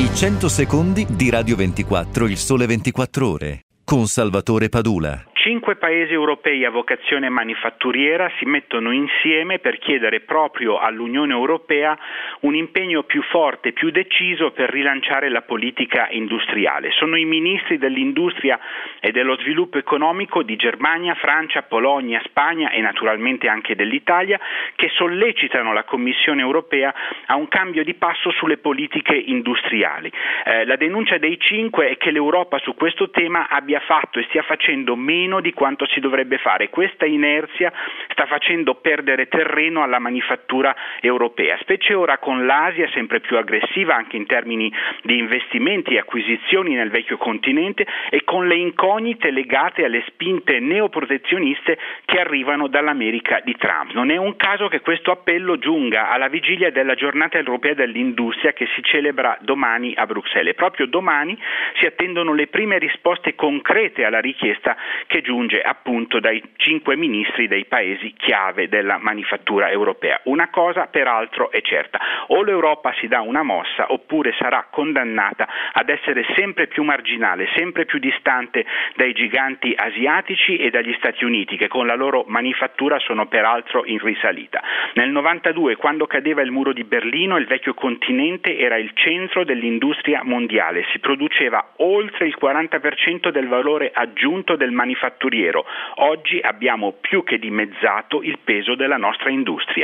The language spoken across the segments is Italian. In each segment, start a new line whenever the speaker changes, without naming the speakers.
I 100 secondi di Radio 24, il Sole 24 Ore, con Salvatore Padula.
5 paesi europei a vocazione manifatturiera si mettono insieme per chiedere proprio all'Unione Europea un impegno più forte, più deciso per rilanciare la politica industriale. Sono i ministri dell'industria e dello sviluppo economico di Germania, Francia, Polonia, Spagna e naturalmente anche dell'Italia che sollecitano la Commissione Europea a un cambio di passo sulle politiche industriali. La denuncia dei 5 è che l'Europa su questo tema abbia fatto e stia facendo meno di quanto si dovrebbe fare. Questa inerzia sta facendo perdere terreno alla manifattura europea, specie ora con l'Asia sempre più aggressiva anche in termini di investimenti e acquisizioni nel vecchio continente e con le incognite legate alle spinte neoprotezioniste che arrivano dall'America di Trump. Non è un caso che questo appello giunga alla vigilia della giornata europea dell'industria che si celebra domani a Bruxelles. Proprio domani si attendono le prime risposte concrete alla richiesta che giunge appunto dai 5 ministri dei paesi chiave della manifattura europea. Una cosa peraltro è certa: o l'Europa si dà una mossa oppure sarà condannata ad essere sempre più marginale, sempre più distante dai giganti asiatici e dagli Stati Uniti, che con la loro manifattura sono peraltro in risalita. Nel 92, quando cadeva il muro di Berlino, il vecchio continente era il centro dell'industria mondiale, si produceva oltre il 40% del valore aggiunto del manifatturiero. Oggi abbiamo più che dimezzato il peso della nostra industria.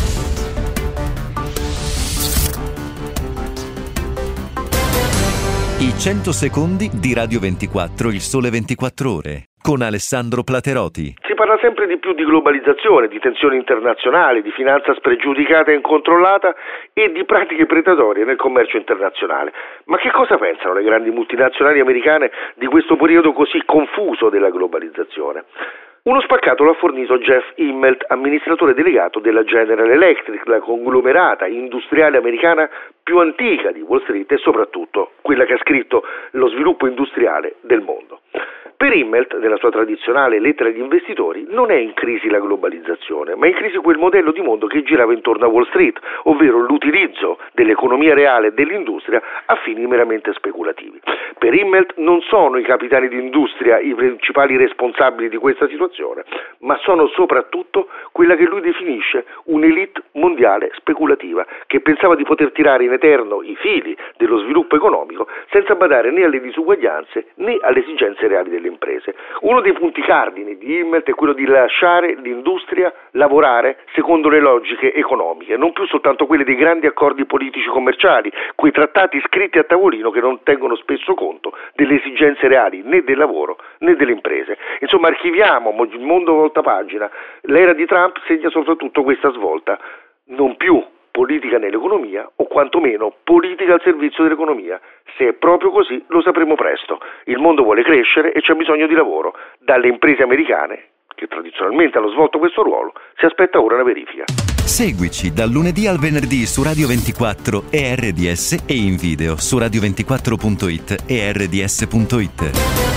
I 100 secondi di Radio 24, il Sole 24 Ore, con Alessandro Plateroti.
Si parla sempre di più di globalizzazione, di tensioni internazionali, di finanza spregiudicata e incontrollata e di pratiche predatorie nel commercio internazionale. Ma che cosa pensano le grandi multinazionali americane di questo periodo così confuso della globalizzazione? Uno spaccato l'ha fornito Jeff Immelt, amministratore delegato della General Electric, la conglomerata industriale americana più antica di Wall Street e soprattutto quella che ha scritto lo sviluppo industriale del mondo. Per Immelt, nella sua tradizionale lettera agli investitori, non è in crisi la globalizzazione, ma è in crisi quel modello di mondo che girava intorno a Wall Street, ovvero l'utilizzo dell'economia reale e dell'industria a fini meramente speculativi. Per Immelt non sono i capitani d'industria i principali responsabili di questa situazione, ma sono soprattutto quella che lui definisce un'elite mondiale speculativa, che pensava di poter tirare in eterno i fili dello sviluppo economico senza badare né alle disuguaglianze né alle esigenze reali delle imprese. Uno dei punti cardini di Immelt è quello di lasciare l'industria lavorare secondo le logiche economiche, non più soltanto quelle dei grandi accordi politici commerciali, quei trattati scritti a tavolino che non tengono spesso conto delle esigenze reali né del lavoro né delle imprese. Insomma, archiviamo il mondo volta pagina. L'era di Trump segna soprattutto questa svolta: non più politica nell'economia, o quantomeno politica al servizio dell'economia. Se è proprio così, lo sapremo presto. Il mondo vuole crescere e c'è bisogno di lavoro. Dalle imprese americane, che tradizionalmente hanno svolto questo ruolo, si aspetta ora una verifica.
Seguici dal lunedì al venerdì su Radio 24 e RDS e in video su radio24.it e rds.it.